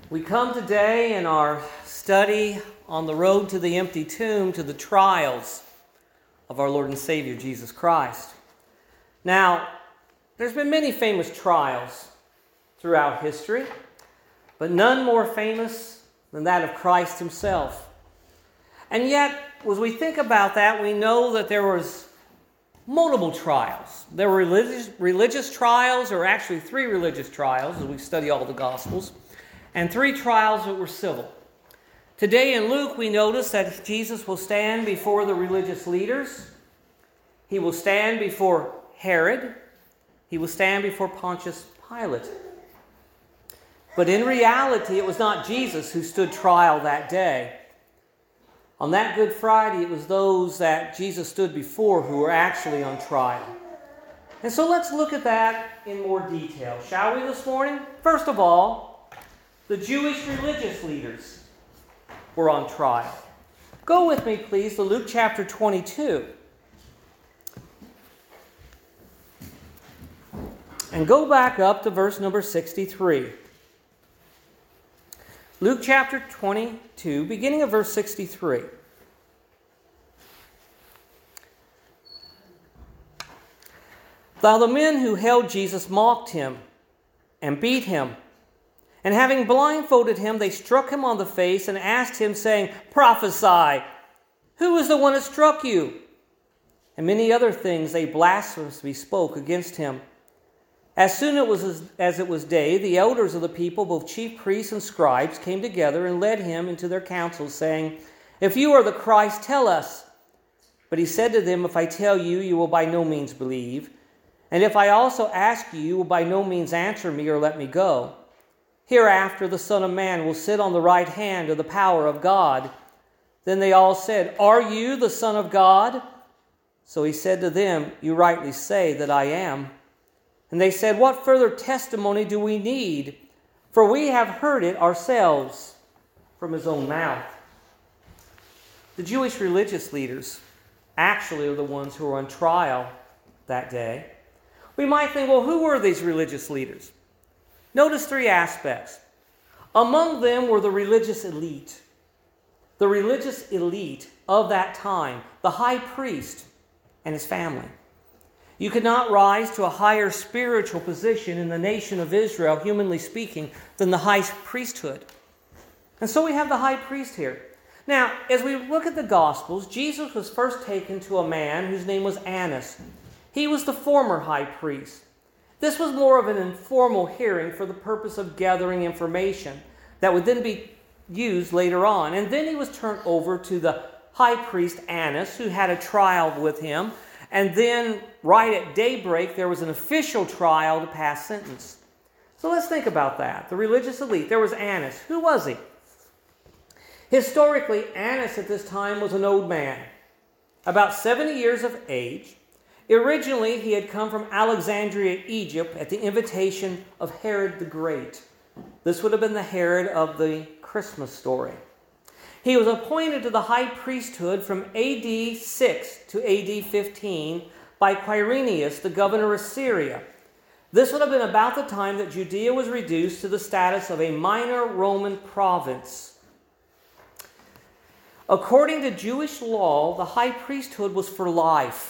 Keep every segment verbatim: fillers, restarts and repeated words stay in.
We come today in our study on the road to the empty tomb to the trials of our Lord and Savior Jesus Christ. Now, there's been many famous trials throughout history, but none more famous than that of Christ himself. And yet, as we think about that, we know that there was multiple trials. There were religious, religious trials, or actually three religious trials as we study all the Gospels, and three trials that were civil. Today in Luke, we notice that Jesus will stand before the religious leaders. He will stand before Herod. He will stand before Pontius Pilate. But in reality, it was not Jesus who stood trial that day. On that Good Friday, it was those that Jesus stood before who were actually on trial. And so let's look at that in more detail, shall we, this morning? First of all, the Jewish religious leaders were on trial. Go with me, please, to Luke chapter twenty-two. And go back up to verse number sixty-three. Luke chapter twenty-two, beginning of verse sixty-three. Now the men who held Jesus mocked him and beat him. And having blindfolded him, they struck him on the face and asked him, saying, "Prophesy, who is the one that struck you?" And many other things they blasphemously spoke against him. As soon it was as, as it was day, the elders of the people, both chief priests and scribes, came together and led him into their councils, saying, "If you are the Christ, tell us." But he said to them, "If I tell you, you will by no means believe. And if I also ask you, you will by no means answer me or let me go. Hereafter the Son of Man will sit on the right hand of the power of God." Then they all said, "Are you the Son of God?" So he said to them, "You rightly say that I am." And they said, "What further testimony do we need? For we have heard it ourselves from his own mouth." The Jewish religious leaders actually are the ones who were on trial that day. We might think, well, who were these religious leaders? Notice three aspects. Among them were the religious elite. The religious elite of that time, the high priest and his family. You could not rise to a higher spiritual position in the nation of Israel, humanly speaking, than the high priesthood. And so we have the high priest here. Now, as we look at the Gospels, Jesus was first taken to a man whose name was Annas. He was the former high priest. This was more of an informal hearing for the purpose of gathering information that would then be used later on. And then he was turned over to the high priest Annas, who had a trial with him. And then right at daybreak, there was an official trial to pass sentence. So let's think about that. The religious elite. There was Annas. Who was he? Historically, Annas at this time was an old man, about seventy years of age. Originally, he had come from Alexandria, Egypt, at the invitation of Herod the Great. This would have been the Herod of the Christmas story. He was appointed to the high priesthood from A D six to A D fifteen by Quirinius, the governor of Syria. This would have been about the time that Judea was reduced to the status of a minor Roman province. According to Jewish law, the high priesthood was for life.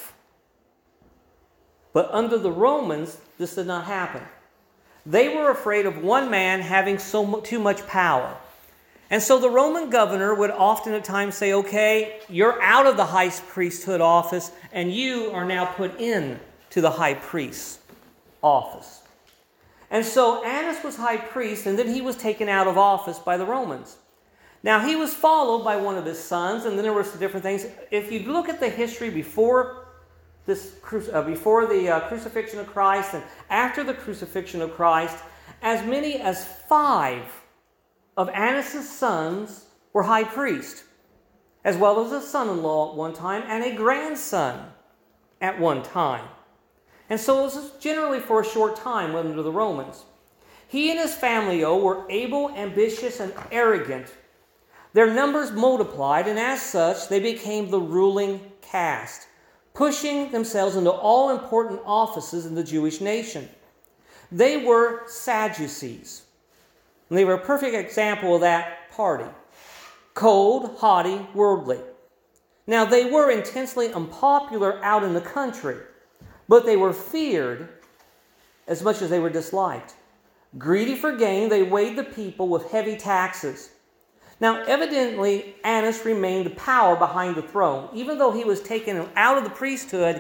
But under the Romans, this did not happen. They were afraid of one man having so much, too much power. And so the Roman governor would often at times say, "Okay, you're out of the high priesthood office, and you are now put in to the high priest's office." And so Annas was high priest, and then he was taken out of office by the Romans. Now, he was followed by one of his sons, and then there were some different things. If you look at the history before this, uh, before the uh, crucifixion of Christ and after the crucifixion of Christ, as many as five of Annas' sons were high priests, as well as a son-in-law at one time and a grandson at one time. And so this was generally for a short time under the Romans. He and his family, oh, were able, ambitious, and arrogant. Their numbers multiplied, and as such, they became the ruling caste, pushing themselves into all important offices in the Jewish nation. They were Sadducees. And they were a perfect example of that party. Cold, haughty, worldly. Now, they were intensely unpopular out in the country, but they were feared as much as they were disliked. Greedy for gain, they weighed the people with heavy taxes. Now, evidently, Annas remained the power behind the throne. Even though he was taken out of the priesthood,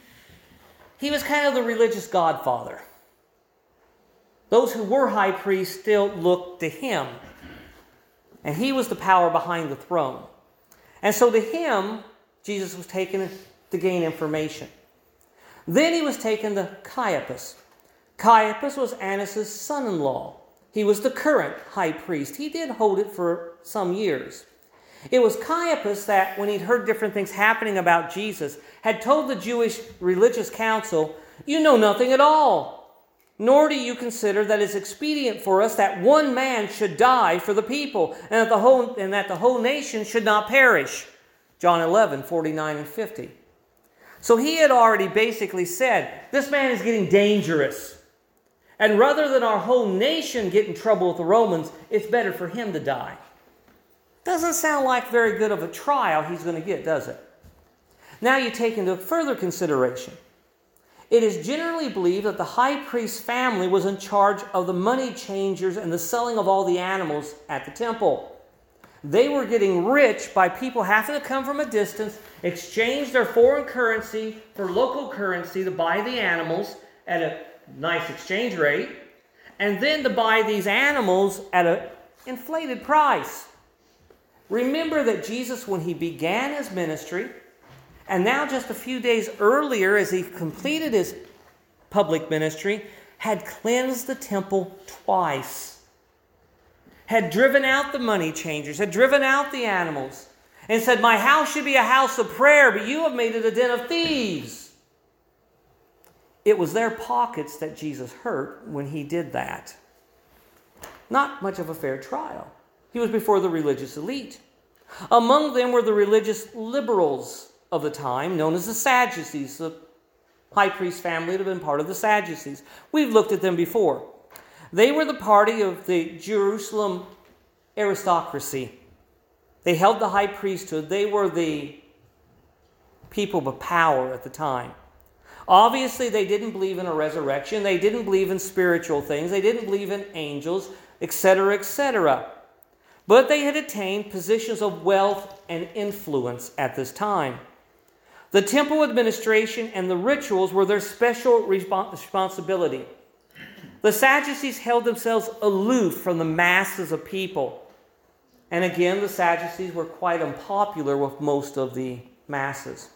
he was kind of the religious godfather. Those who were high priests still looked to him. And he was the power behind the throne. And so to him, Jesus was taken to gain information. Then he was taken to Caiaphas. Caiaphas was Annas' son-in-law. He was the current high priest. He did hold it for some years. It was Caiaphas that, when he'd heard different things happening about Jesus, had told the Jewish religious council, "You know nothing at all, nor do you consider that it's expedient for us that one man should die for the people, and that the whole, and that the whole nation should not perish." John eleven, forty-nine and fifty. So he had already basically said, this man is getting dangerous. And rather than our whole nation get in trouble with the Romans, it's better for him to die. Doesn't sound like very good of a trial he's going to get, does it? Now you take into further consideration. It is generally believed that the high priest's family was in charge of the money changers and the selling of all the animals at the temple. They were getting rich by people having to come from a distance, exchange their foreign currency for local currency to buy the animals at a nice exchange rate, and then to buy these animals at an inflated price. Remember that Jesus, when he began his ministry, and now just a few days earlier as he completed his public ministry, had cleansed the temple twice, had driven out the money changers, had driven out the animals, and said, "My house should be a house of prayer, but you have made it a den of thieves." It was their pockets that Jesus hurt when he did that. Not much of a fair trial. He was before the religious elite. Among them were the religious liberals of the time, known as the Sadducees. The high priest family had been part of the Sadducees. We've looked at them before. They were the party of the Jerusalem aristocracy. They held the high priesthood. They were the people of power at the time. Obviously, they didn't believe in a resurrection. They didn't believe in spiritual things. They didn't believe in angels, et cetera, et cetera. But they had attained positions of wealth and influence at this time. The temple administration and the rituals were their special responsibility. The Sadducees held themselves aloof from the masses of people. And again, the Sadducees were quite unpopular with most of the masses.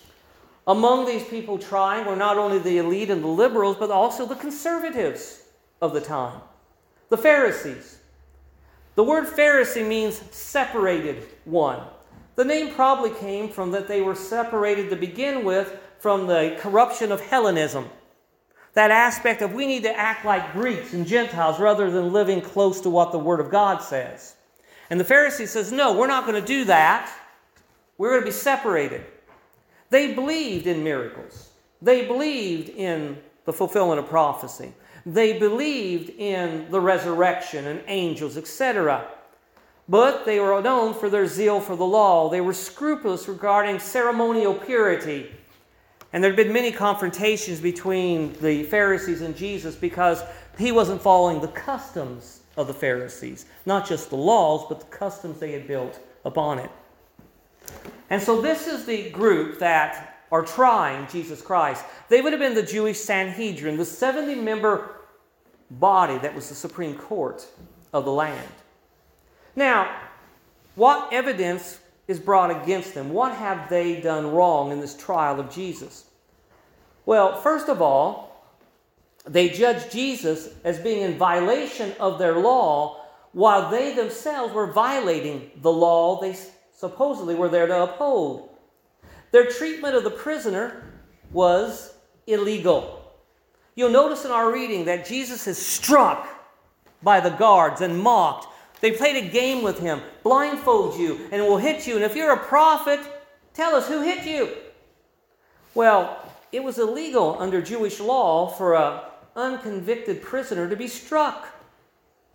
Among these people trying were not only the elite and the liberals, but also the conservatives of the time, the Pharisees. The word Pharisee means separated one. The name probably came from that they were separated to begin with from the corruption of Hellenism. That aspect of we need to act like Greeks and Gentiles rather than living close to what the Word of God says. And the Pharisee says, no, we're not going to do that. We're going to be separated. They believed in miracles. They believed in the fulfillment of prophecy. They believed in the resurrection and angels, et cetera. But they were known for their zeal for the law. They were scrupulous regarding ceremonial purity. And there had been many confrontations between the Pharisees and Jesus because he wasn't following the customs of the Pharisees. Not just the laws, but the customs they had built upon it. And so this is the group that are trying Jesus Christ. They would have been the Jewish Sanhedrin, the seventy-member body that was the Supreme Court of the land. Now, what evidence is brought against them? What have they done wrong in this trial of Jesus? Well, first of all, they judged Jesus as being in violation of their law while they themselves were violating the law they supposedly were there to uphold. Their treatment of the prisoner was illegal. You'll notice in our reading that Jesus is struck by the guards and mocked. They played a game with him, blindfold you, and will hit you. And if you're a prophet, tell us who hit you. Well, it was illegal under Jewish law for an unconvicted prisoner to be struck.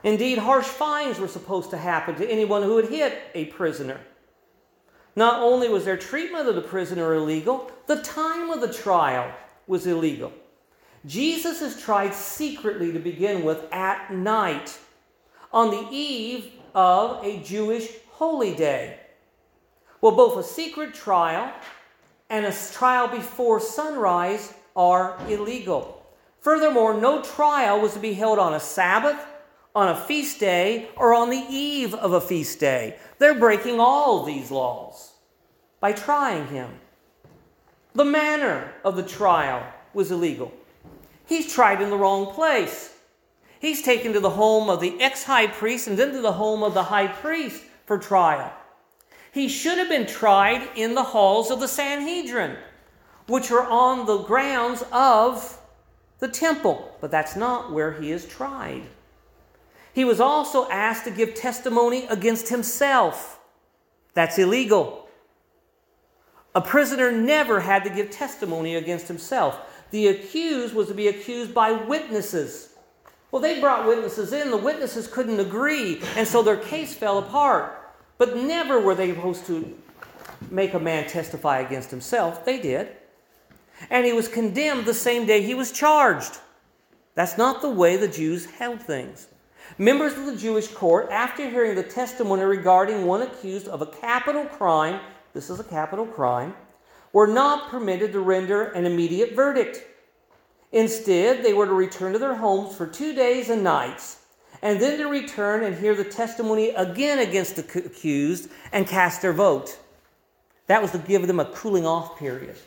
Indeed, harsh fines were supposed to happen to anyone who had hit a prisoner. Not only was their treatment of the prisoner illegal, the time of the trial was illegal. Jesus is tried secretly to begin with at night, on the eve of a Jewish holy day. Well, both a secret trial and a trial before sunrise are illegal. Furthermore, no trial was to be held on a Sabbath, on a feast day, or on the eve of a feast day. They're breaking all these laws by trying him. The manner of the trial was illegal. He's tried in the wrong place. He's taken to the home of the ex-high priest and then to the home of the high priest for trial. He should have been tried in the halls of the Sanhedrin, which are on the grounds of the temple, but that's not where he is tried. He was also asked to give testimony against himself. That's illegal. A prisoner never had to give testimony against himself. The accused was to be accused by witnesses. Well, they brought witnesses in. The witnesses couldn't agree, and so their case fell apart. But never were they supposed to make a man testify against himself. They did. And he was condemned the same day he was charged. That's not the way the Jews held things. Members of the Jewish court, after hearing the testimony regarding one accused of a capital crime, this is a capital crime, were not permitted to render an immediate verdict. Instead, they were to return to their homes for two days and nights, and then to return and hear the testimony again against the accused and cast their vote. That was to give them a cooling off period.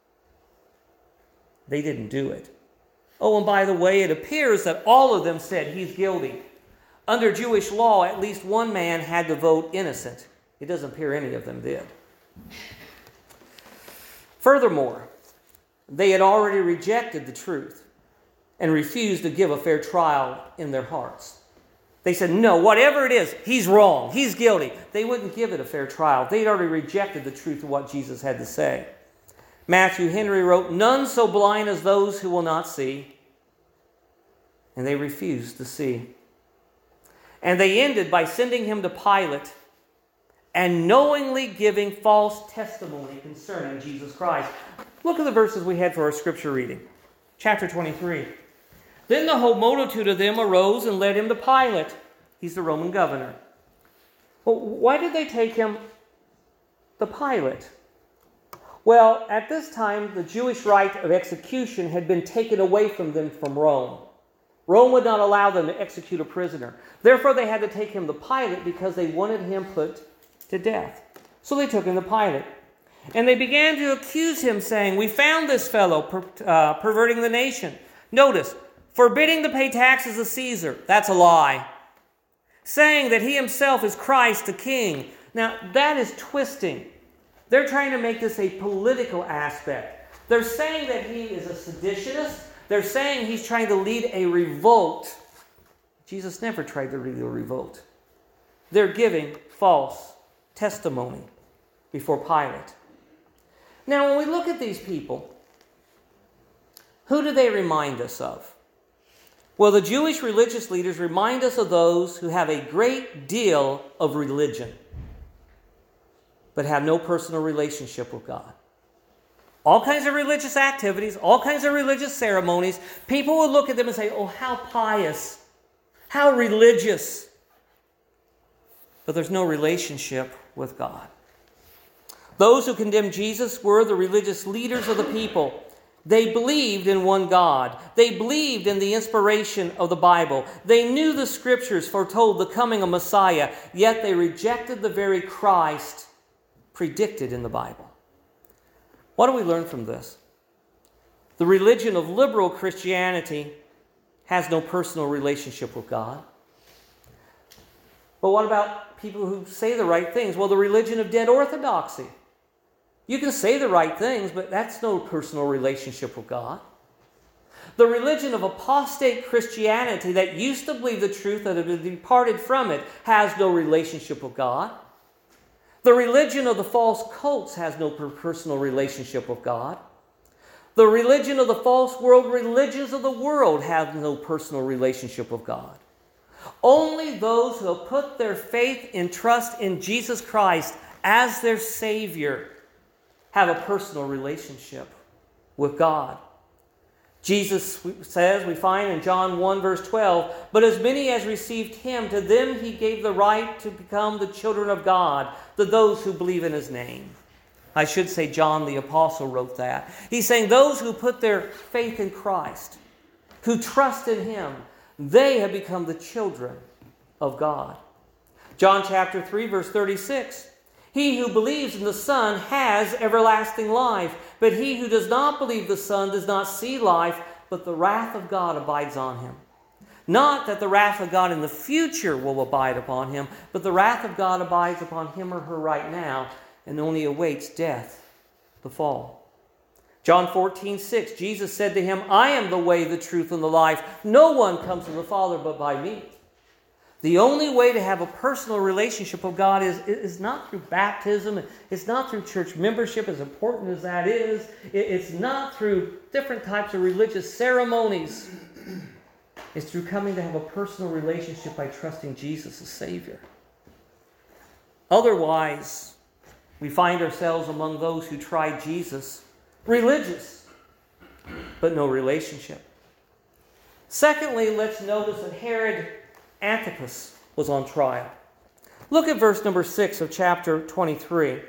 They didn't do it. Oh, and by the way, it appears that all of them said he's guilty. Under Jewish law, at least one man had to vote innocent. It doesn't appear any of them did. Furthermore, they had already rejected the truth and refused to give a fair trial in their hearts. They said, no, whatever it is, he's wrong, he's guilty. They wouldn't give it a fair trial. They'd already rejected the truth of what Jesus had to say. Matthew Henry wrote, none so blind as those who will not see. And they refused to see. And they ended by sending him to Pilate and knowingly giving false testimony concerning Jesus Christ. Look at the verses we had for our scripture reading. Chapter twenty-three. Then the whole multitude of them arose and led him to Pilate. He's the Roman governor. Well, why did they take him to Pilate? Well, at this time, the Jewish right of execution had been taken away from them from Rome. Rome would not allow them to execute a prisoner. Therefore, they had to take him to Pilate because they wanted him put to death. So they took him to Pilate. And they began to accuse him, saying, we found this fellow per, uh, perverting the nation. Notice, forbidding to pay taxes to Caesar. That's a lie. Saying that he himself is Christ the King. Now, that is twisting. They're trying to make this a political aspect. They're saying that he is a seditionist. They're saying he's trying to lead a revolt. Jesus never tried to lead a revolt. They're giving false testimony before Pilate. Now, when we look at these people, who do they remind us of? Well, the Jewish religious leaders remind us of those who have a great deal of religion, but have no personal relationship with God. All kinds of religious activities, all kinds of religious ceremonies. People will look at them and say, oh, how pious, how religious. But there's no relationship with God. Those who condemned Jesus were the religious leaders of the people. They believed in one God. They believed in the inspiration of the Bible. They knew the scriptures foretold the coming of Messiah, yet they rejected the very Christ predicted in the Bible. What do we learn from this? The religion of liberal Christianity has no personal relationship with God. But what about people who say the right things? Well, the religion of dead orthodoxy. You can say the right things, but that's no personal relationship with God. The religion of apostate Christianity that used to believe the truth that had departed from it has no relationship with God. The religion of the false cults has no personal relationship with God. The religion of the false world religions of the world have no personal relationship with God. Only those who have put their faith and trust in Jesus Christ as their Savior have a personal relationship with God. Jesus says, we find in John one verse twelve, "But as many as received him, to them he gave the right to become the children of God, to those who believe in his name." I should say John the Apostle wrote that. He's saying those who put their faith in Christ, who trust in him, they have become the children of God. John chapter three verse thirty-six, "He who believes in the Son has everlasting life, but he who does not believe the Son does not see life, but the wrath of God abides on him." Not that the wrath of God in the future will abide upon him, but the wrath of God abides upon him or her right now and only awaits death, the fall. John fourteen six, Jesus said to him, "I am the way, the truth, and the life. No one comes to the Father but by me." The only way to have a personal relationship with God is, is not through baptism. It's not through church membership, as important as that is. It's not through different types of religious ceremonies. It's through coming to have a personal relationship by trusting Jesus as Savior. Otherwise, we find ourselves among those who try Jesus, religious, but no relationship. Secondly, let's notice that Herod Antipas was on trial. Look at verse number six of chapter twenty-three.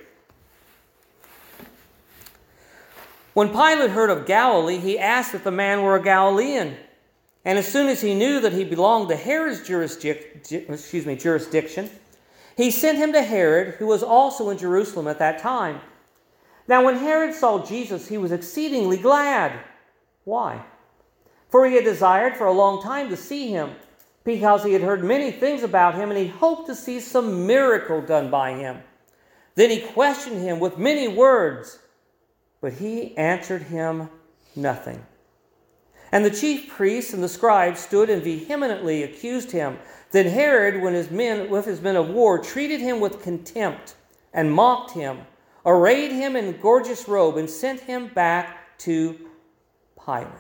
"When Pilate heard of Galilee, he asked if the man were a Galilean. And as soon as he knew that he belonged to Herod's jurisdic- excuse me, jurisdiction, he sent him to Herod, who was also in Jerusalem at that time. Now when Herod saw Jesus, he was exceedingly glad." Why? "For he had desired for a long time to see him, because he had heard many things about him, and he hoped to see some miracle done by him. Then he questioned him with many words, but he answered him nothing. And the chief priests and the scribes stood and vehemently accused him. Then Herod, when his men, with his men of war, treated him with contempt and mocked him, arrayed him in a gorgeous robe, and sent him back to Pilate."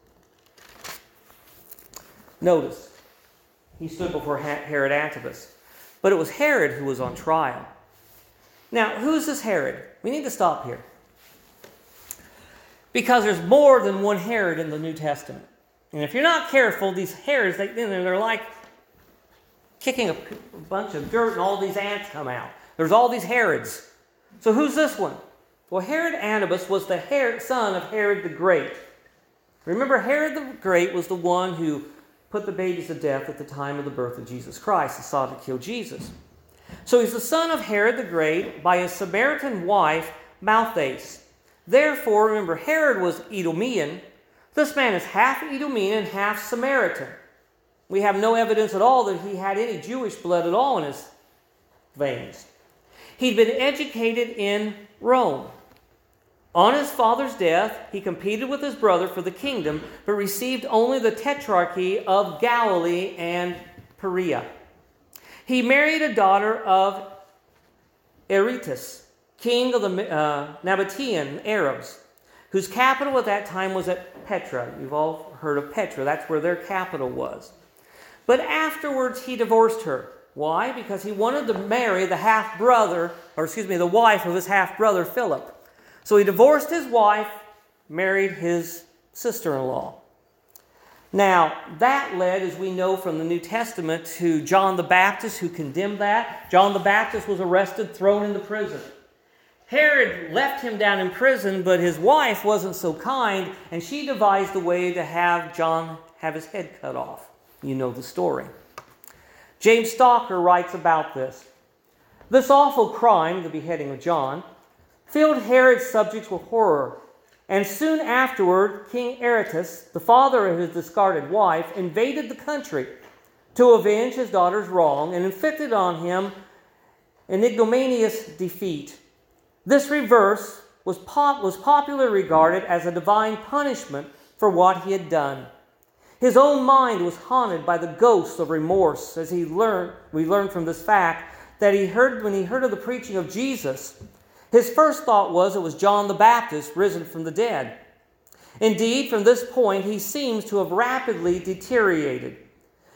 Notice, he stood before Herod Antipas. But it was Herod who was on trial. Now, who's this Herod? We need to stop here. Because there's more than one Herod in the New Testament. And if you're not careful, these Herods, they, they're like kicking a bunch of dirt and all these ants come out. There's all these Herods. So who's this one? Well, Herod Antipas was the Herod, son of Herod the Great. Remember, Herod the Great was the one who put the babies to death at the time of the birth of Jesus Christ and sought to kill Jesus. So he's the son of Herod the Great by his Samaritan wife, Malchus. Therefore, remember, Herod was Edomian. This man is half Edomian and half Samaritan. We have no evidence at all that he had any Jewish blood at all in his veins. He'd been educated in Rome. On his father's death, he competed with his brother for the kingdom, but received only the tetrarchy of Galilee and Perea. He married a daughter of Aretas, king of the uh, Nabatean Arabs, whose capital at that time was at Petra. You've all heard of Petra. That's where their capital was. But afterwards, he divorced her. Why? Because he wanted to marry the half-brother, or excuse me, the wife of his half-brother, Philip. So he divorced his wife, married his sister-in-law. Now, that led, as we know from the New Testament, to John the Baptist, who condemned that. John the Baptist was arrested, thrown into prison. Herod left him down in prison, but his wife wasn't so kind, and she devised a way to have John have his head cut off. You know the story. James Stalker writes about this. This awful crime, the beheading of John, filled Herod's subjects with horror, and soon afterward, King Aretas, the father of his discarded wife, invaded the country to avenge his daughter's wrong and inflicted on him an ignominious defeat. This reverse was, pop- was popularly regarded as a divine punishment for what he had done. His own mind was haunted by the ghosts of remorse, as he learned, we learned from this fact that he heard when he heard of the preaching of Jesus. His first thought was it was John the Baptist risen from the dead. Indeed, from this point, he seems to have rapidly deteriorated.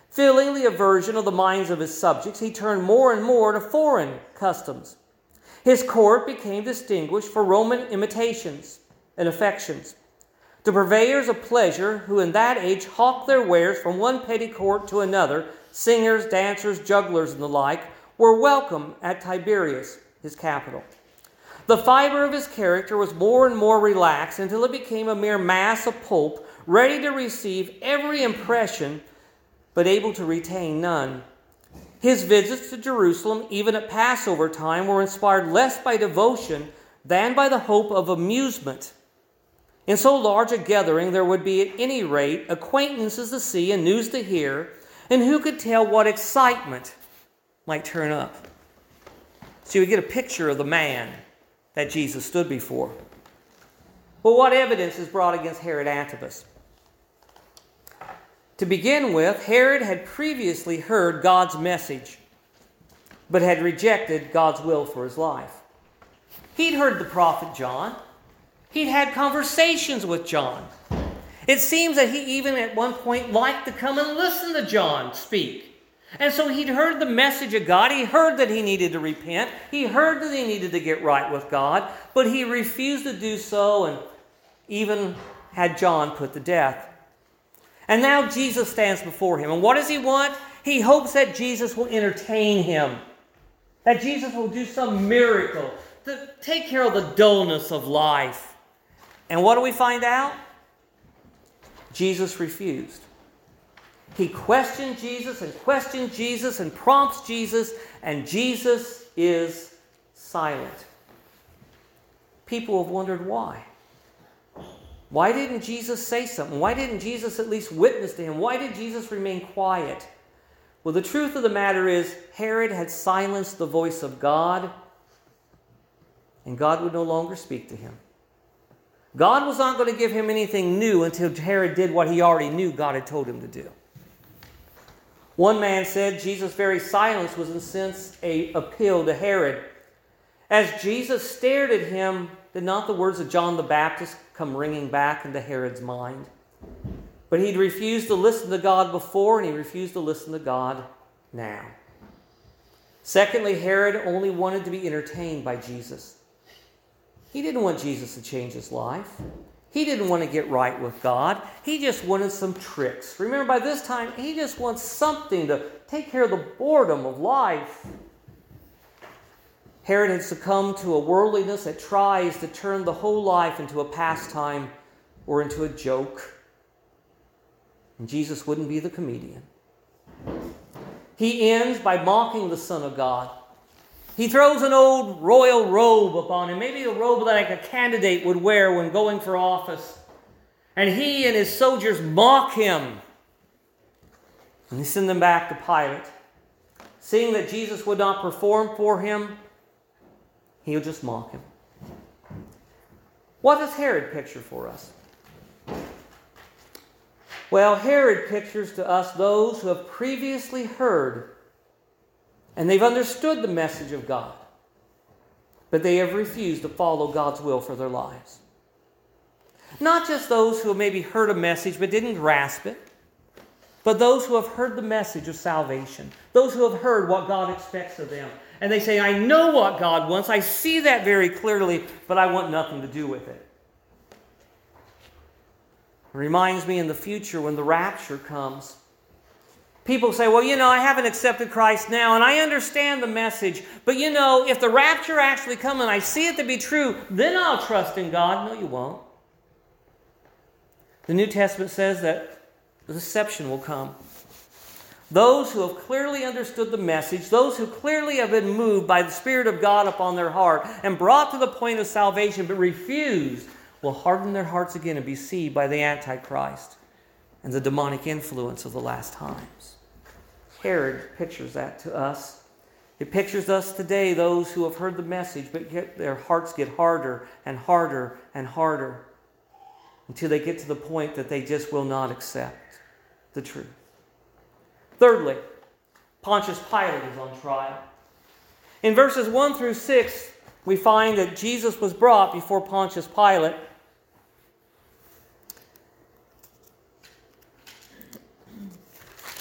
Feeling the aversion of the minds of his subjects, he turned more and more to foreign customs. His court became distinguished for Roman imitations and affections. The purveyors of pleasure, who in that age hawked their wares from one petty court to another, singers, dancers, jugglers, and the like, were welcome at Tiberias, his capital. The fiber of his character was more and more relaxed until it became a mere mass of pulp, ready to receive every impression, but able to retain none. His visits to Jerusalem, even at Passover time, were inspired less by devotion than by the hope of amusement. In so large a gathering, there would be at any rate acquaintances to see and news to hear, and who could tell what excitement might turn up. So you would get a picture of the man that Jesus stood before. Well, what evidence is brought against Herod Antipas? To begin with, Herod had previously heard God's message, but had rejected God's will for his life. He'd heard the prophet John. He'd had conversations with John. It seems that he even at one point liked to come and listen to John speak. And so he'd heard the message of God. He heard that he needed to repent. He heard that he needed to get right with God. But he refused to do so and even had John put to death. And now Jesus stands before him. And what does he want? He hopes that Jesus will entertain him. That Jesus will do some miracle to take care of the dullness of life. And what do we find out? Jesus refused. He questioned Jesus and questioned Jesus and prompts Jesus, and Jesus is silent. People have wondered why. Why didn't Jesus say something? Why didn't Jesus at least witness to him? Why did Jesus remain quiet? Well, the truth of the matter is, Herod had silenced the voice of God, and God would no longer speak to him. God was not going to give him anything new until Herod did what he already knew God had told him to do. One man said Jesus' very silence was in a sense an appeal to Herod. As Jesus stared at him, did not the words of John the Baptist come ringing back into Herod's mind? But he'd refused to listen to God before, and he refused to listen to God now. Secondly, Herod only wanted to be entertained by Jesus. He didn't want Jesus to change his life. He didn't want to get right with God. He just wanted some tricks. Remember, by this time, he just wants something to take care of the boredom of life. Herod had succumbed to a worldliness that tries to turn the whole life into a pastime or into a joke. And Jesus wouldn't be the comedian. He ends by mocking the Son of God. He throws an old royal robe upon him, maybe a robe that like a candidate would wear when going for office. And he and his soldiers mock him. And they send them back to Pilate. Seeing that Jesus would not perform for him, he'll just mock him. What does Herod picture for us? Well, Herod pictures to us those who have previously heard and they've understood the message of God, but they have refused to follow God's will for their lives. Not just those who have maybe heard a message but didn't grasp it, but those who have heard the message of salvation, those who have heard what God expects of them. And they say, I know what God wants, I see that very clearly, but I want nothing to do with it. It reminds me in the future when the rapture comes, people say, well, you know, I haven't accepted Christ now, and I understand the message, but you know, if the rapture actually comes and I see it to be true, then I'll trust in God. No, you won't. The New Testament says that the deception will come. Those who have clearly understood the message, those who clearly have been moved by the Spirit of God upon their heart and brought to the point of salvation but refuse, will harden their hearts again and be deceived by the Antichrist and the demonic influence of the last times. Herod pictures that to us. It pictures us today, those who have heard the message, but get, their hearts get harder and harder and harder until they get to the point that they just will not accept the truth. Thirdly, Pontius Pilate is on trial. In verses one through six, we find that Jesus was brought before Pontius Pilate.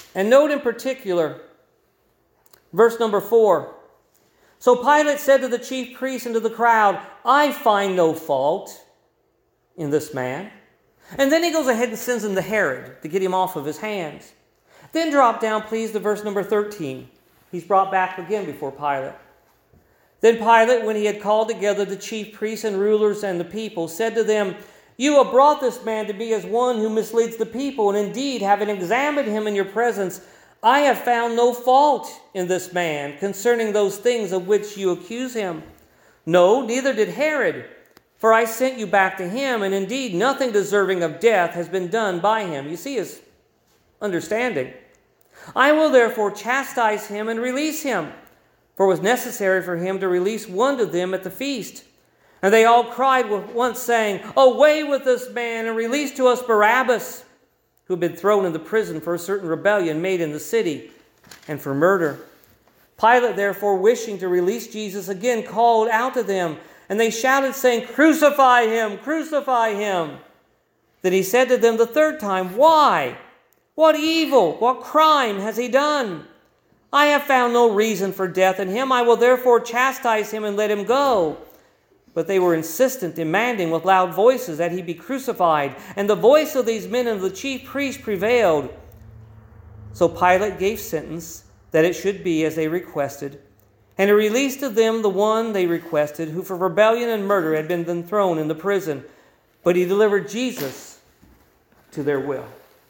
And note in particular, verse number four. So Pilate said to the chief priests and to the crowd, I find no fault in this man. And then he goes ahead and sends him to Herod to get him off of his hands. Then drop down, please, to verse number thirteen. He's brought back again before Pilate. Then Pilate, when he had called together the chief priests and rulers and the people, said to them, You have brought this man to me as one who misleads the people, and indeed, having examined him in your presence, I have found no fault in this man concerning those things of which you accuse him. No, neither did Herod, for I sent you back to him, and indeed nothing deserving of death has been done by him. You see his understanding. I will therefore chastise him and release him, for it was necessary for him to release one to them at the feast. And they all cried with once, saying, Away with this man, and release to us Barabbas, who had been thrown into prison for a certain rebellion made in the city, and for murder. Pilate, therefore, wishing to release Jesus, again called out to them, and they shouted, saying, Crucify him! Crucify him! Then he said to them the third time, Why? What evil, what crime has he done? I have found no reason for death in him. I will therefore chastise him and let him go. But they were insistent, demanding with loud voices that he be crucified. And the voice of these men and of the chief priests prevailed. So Pilate gave sentence that it should be as they requested. And he released to them the one they requested, who for rebellion and murder had been then thrown into prison. But he delivered Jesus to their will.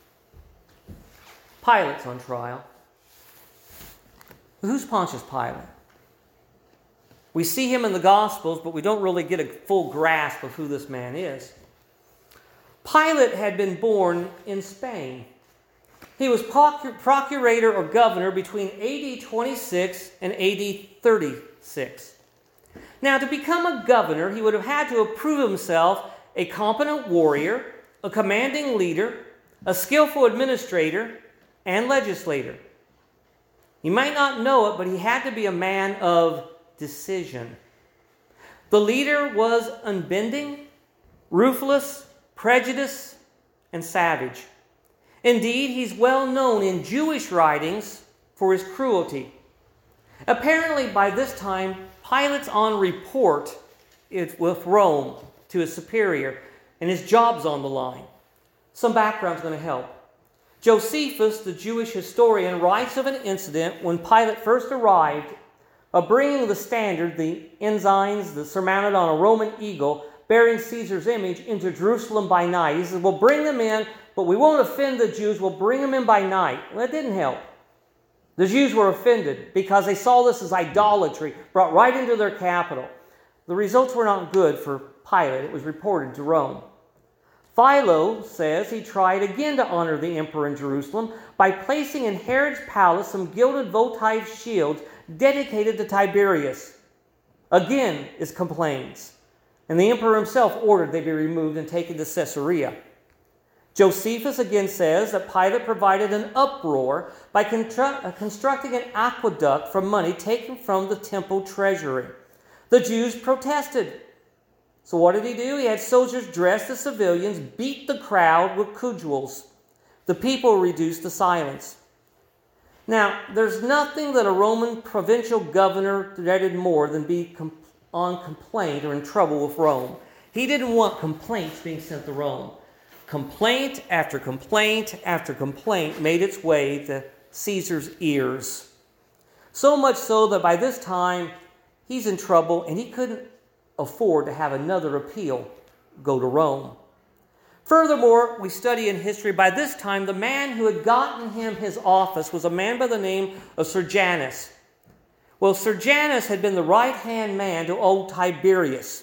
Pilate's on trial. Who's Pontius Pilate? We see him in the Gospels, but we don't really get a full grasp of who this man is. Pilate had been born in Spain. He was procurator or governor between A D twenty-six and A D thirty-six. Now, to become a governor, he would have had to have proved himself a competent warrior, a commanding leader, a skillful administrator, and legislator. You might not know it, but he had to be a man of decision. The leader was unbending, ruthless, prejudiced, and savage. Indeed, he's well known in Jewish writings for his cruelty. Apparently, by this time, Pilate's on report with Rome to his superior, and his job's on the line. Some background's going to help. Josephus, the Jewish historian, writes of an incident when Pilate first arrived of bringing the standard, the ensigns, the surmounted on a Roman eagle, bearing Caesar's image, into Jerusalem by night. He says, we'll bring them in, but we won't offend the Jews. We'll bring them in by night. Well, that didn't help. The Jews were offended because they saw this as idolatry, brought right into their capital. The results were not good for Pilate. It was reported to Rome. Philo says he tried again to honor the emperor in Jerusalem by placing in Herod's palace some gilded votive shields dedicated to Tiberius. Again is complaints. And the emperor himself ordered they be removed and taken to Caesarea. Josephus again says that Pilate provided an uproar by constru- constructing an aqueduct from money taken from the temple treasury. The Jews protested. So what did he do? He had soldiers dressed as civilians beat the crowd with cudgels. The people were reduced to silence. Now, there's nothing that a Roman provincial governor dreaded more than be com- on complaint or in trouble with Rome. He didn't want complaints being sent to Rome. Complaint after complaint after complaint made its way to Caesar's ears. So much so that by this time, he's in trouble and he couldn't afford to have another appeal go to Rome. Furthermore, we study in history, by this time, the man who had gotten him his office was a man by the name of Sergianus. Well, Sergianus had been the right-hand man to old Tiberius,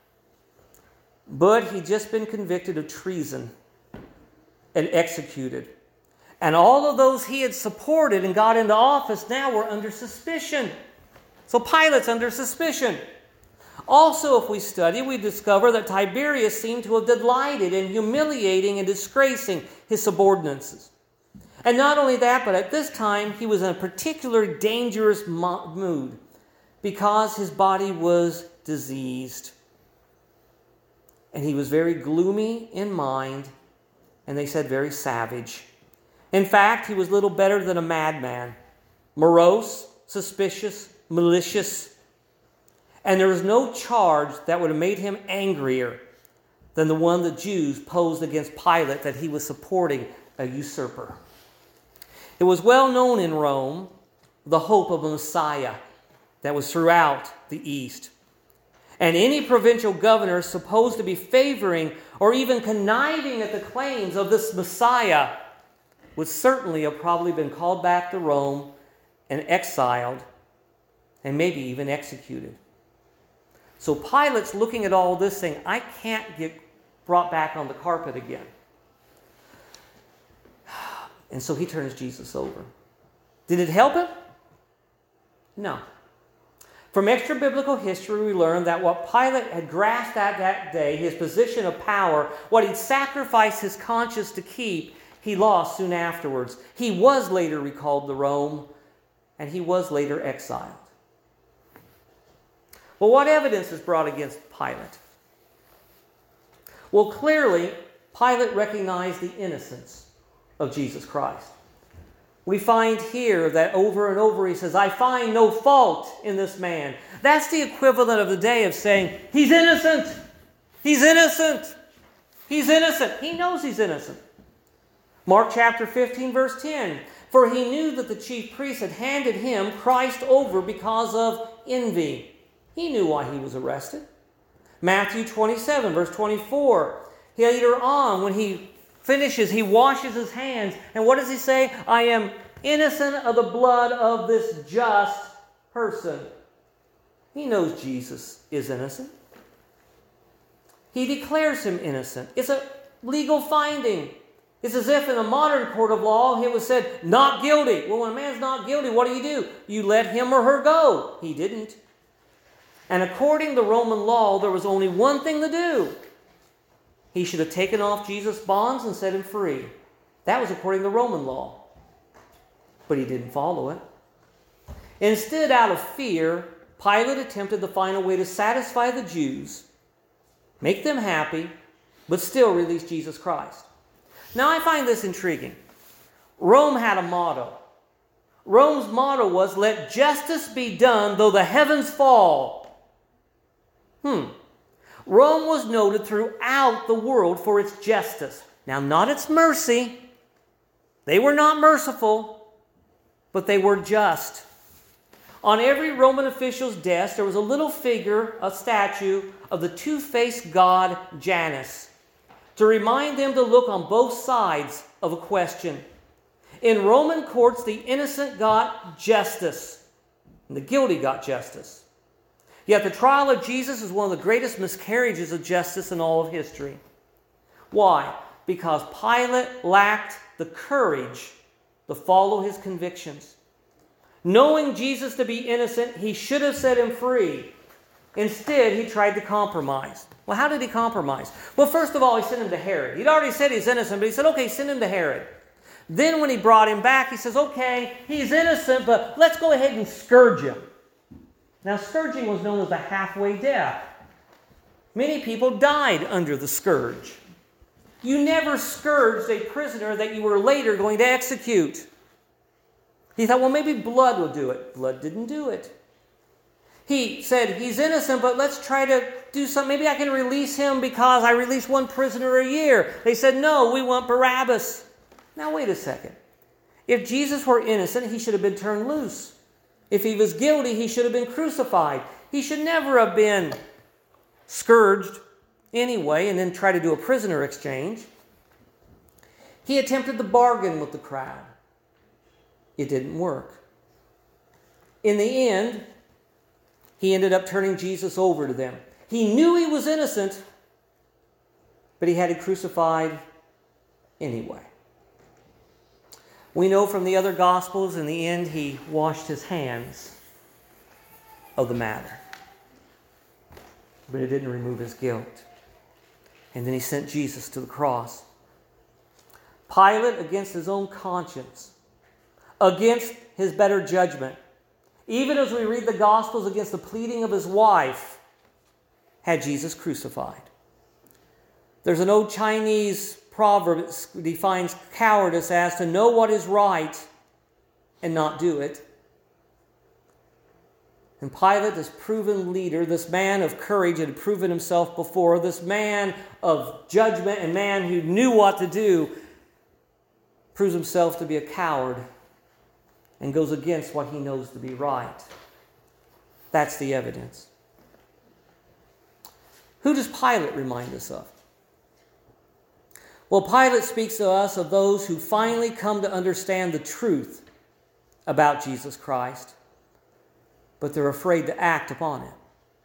but he'd just been convicted of treason and executed. And all of those he had supported and got into office now were under suspicion. So Pilate's under suspicion. Also, if we study, we discover that Tiberius seemed to have delighted in humiliating and disgracing his subordinates. And not only that, but at this time, he was in a particularly dangerous mo- mood because his body was diseased. And he was very gloomy in mind, and they said very savage. In fact, he was little better than a madman, morose, suspicious, malicious, and there was no charge that would have made him angrier than the one the Jews posed against Pilate, that he was supporting a usurper. It was well known in Rome, the hope of a Messiah that was throughout the East. And any provincial governor supposed to be favoring or even conniving at the claims of this Messiah would certainly have probably been called back to Rome and exiled and maybe even executed. So Pilate's looking at all this saying, I can't get brought back on the carpet again. And so he turns Jesus over. Did it help him? No. From extra biblical history, we learn that what Pilate had grasped at that day, his position of power, what he'd sacrificed his conscience to keep, he lost soon afterwards. He was later recalled to Rome, and he was later exiled. Well, what evidence is brought against Pilate? Well, clearly, Pilate recognized the innocence of Jesus Christ. We find here that over and over he says, I find no fault in this man. That's the equivalent of the day of saying, he's innocent. He's innocent. He's innocent. He knows he's innocent. Mark chapter fifteen, verse ten. For he knew that the chief priests had handed him, Christ, over because of envy. He knew why he was arrested. Matthew twenty-seven, verse twenty-four. Later on, when he finishes, he washes his hands. And what does he say? I am innocent of the blood of this just person. He knows Jesus is innocent. He declares him innocent. It's a legal finding. It's as if in a modern court of law it was said, not guilty. Well, when a man's not guilty, what do you do? You let him or her go. He didn't. And according to Roman law, there was only one thing to do. He should have taken off Jesus' bonds and set him free. That was according to Roman law. But he didn't follow it. Instead, out of fear, Pilate attempted to find a way to satisfy the Jews, make them happy, but still release Jesus Christ. Now, I find this intriguing. Rome had a motto. Rome's motto was, let justice be done though the heavens fall. Hmm. Rome was noted throughout the world for its justice. Now, not its mercy. They were not merciful, but they were just. On every Roman official's desk, there was a little figure, a statue, of the two-faced god Janus, to remind them to look on both sides of a question. In Roman courts, the innocent got justice, and the guilty got justice. Yet the trial of Jesus is one of the greatest miscarriages of justice in all of history. Why? Because Pilate lacked the courage to follow his convictions. Knowing Jesus to be innocent, he should have set him free. Instead, he tried to compromise. Well, how did he compromise? Well, first of all, he sent him to Herod. He'd already said he's innocent, but he said, okay, send him to Herod. Then when he brought him back, he says, okay, he's innocent, but let's go ahead and scourge him. Now, scourging was known as the halfway death. Many people died under the scourge. You never scourged a prisoner that you were later going to execute. He thought, well, maybe blood will do it. Blood didn't do it. He said, he's innocent, but let's try to do something. Maybe I can release him because I release one prisoner a year. They said, no, we want Barabbas. Now, wait a second. If Jesus were innocent, he should have been turned loose. If he was guilty, he should have been crucified. He should never have been scourged anyway and then try to do a prisoner exchange. He attempted to bargain with the crowd. It didn't work. In the end, he ended up turning Jesus over to them. He knew he was innocent, but he had him crucified anyway. We know from the other Gospels, in the end, he washed his hands of the matter. But it didn't remove his guilt. And then he sent Jesus to the cross. Pilate, against his own conscience, against his better judgment, even as we read the Gospels, against the pleading of his wife, had Jesus crucified. There's an old Chinese proverb defines cowardice as to know what is right and not do it. And Pilate, this proven leader, this man of courage had proven himself before, this man of judgment and man who knew what to do, proves himself to be a coward and goes against what he knows to be right. That's the evidence. Who does Pilate remind us of? Well, Pilate speaks to us of those who finally come to understand the truth about Jesus Christ, but they're afraid to act upon it.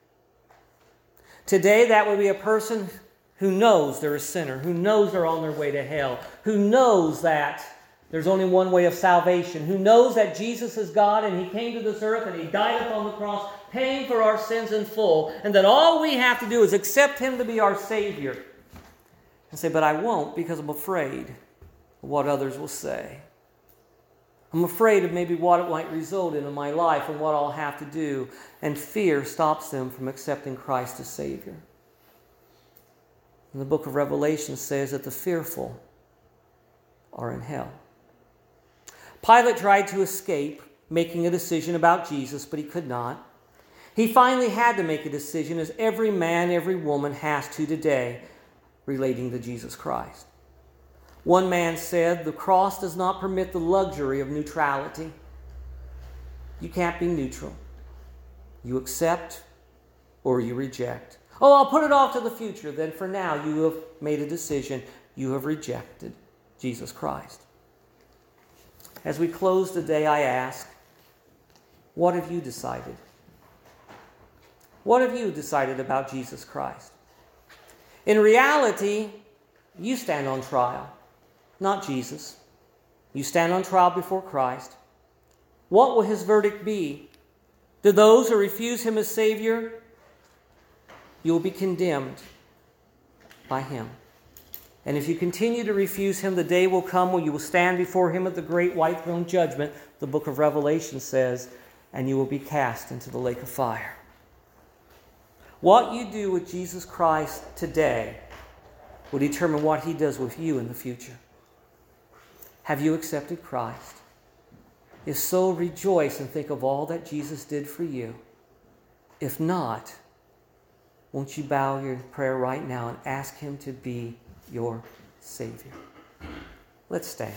Today, that would be a person who knows they're a sinner, who knows they're on their way to hell, who knows that there's only one way of salvation, who knows that Jesus is God and He came to this earth and He died upon the cross, paying for our sins in full, and that all we have to do is accept Him to be our Savior. And say, but I won't because I'm afraid of what others will say. I'm afraid of maybe what it might result in in my life and what I'll have to do. And fear stops them from accepting Christ as Savior. And the book of Revelation says that the fearful are in hell. Pilate tried to escape making a decision about Jesus, but he could not. He finally had to make a decision, as every man, every woman has to today, relating to Jesus Christ. One man said, the cross does not permit the luxury of neutrality. You can't be neutral. You accept or you reject. Oh, I'll put it off to the future. Then for now, you have made a decision. You have rejected Jesus Christ. As we close today, I ask, what have you decided? What have you decided about Jesus Christ? In reality, you stand on trial, not Jesus. You stand on trial before Christ. What will His verdict be? To those who refuse Him as Savior, you will be condemned by Him. And if you continue to refuse Him, the day will come when you will stand before Him at the great white throne judgment, the book of Revelation says, and you will be cast into the lake of fire. What you do with Jesus Christ today will determine what He does with you in the future. Have you accepted Christ? If so, rejoice and think of all that Jesus did for you. If not, won't you bow your prayer right now and ask Him to be your Savior? Let's stand.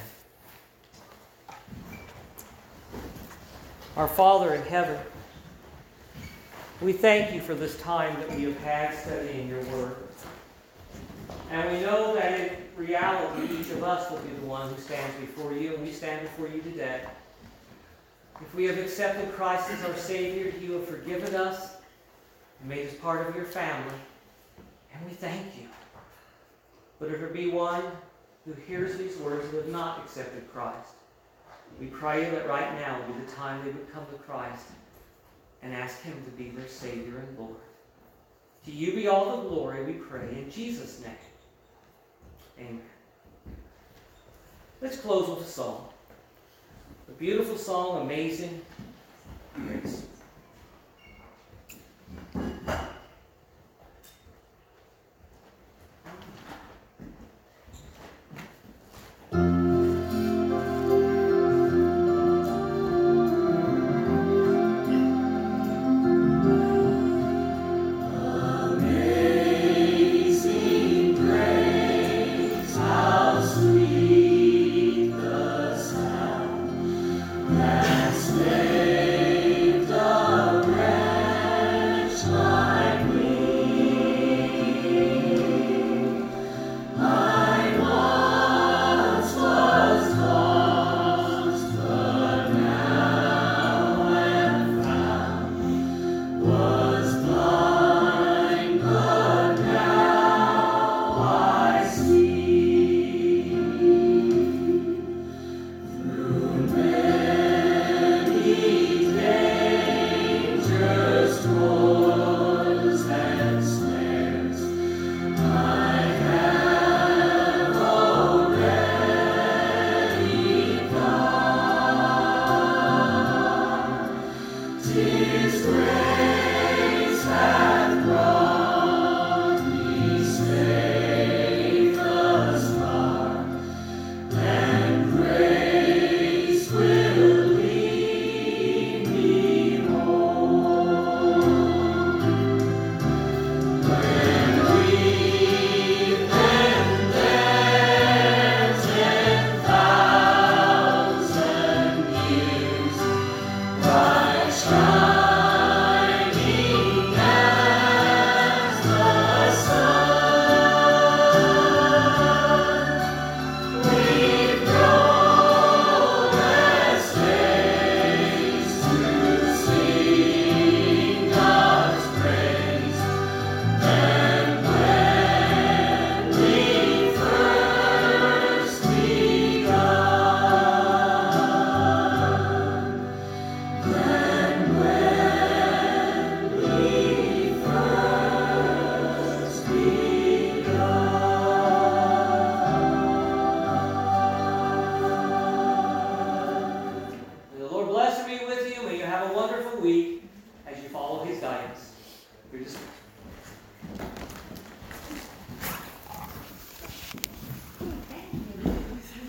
Our Father in heaven, we thank You for this time that we have had studying Your Word. And we know that in reality, each of us will be the one who stands before You, and we stand before You today. If we have accepted Christ as our Savior, You have forgiven us and made us part of Your family, and we thank You. But if there be one who hears these words and have not accepted Christ, we pray that right now will be the time they would come to Christ and ask Him to be their Savior and Lord. To You be all the glory, we pray, in Jesus' name. Amen. Let's close with a song. A beautiful song, Amazing Grace. Stay. wonderful week as you follow His guidance. You're dismissed.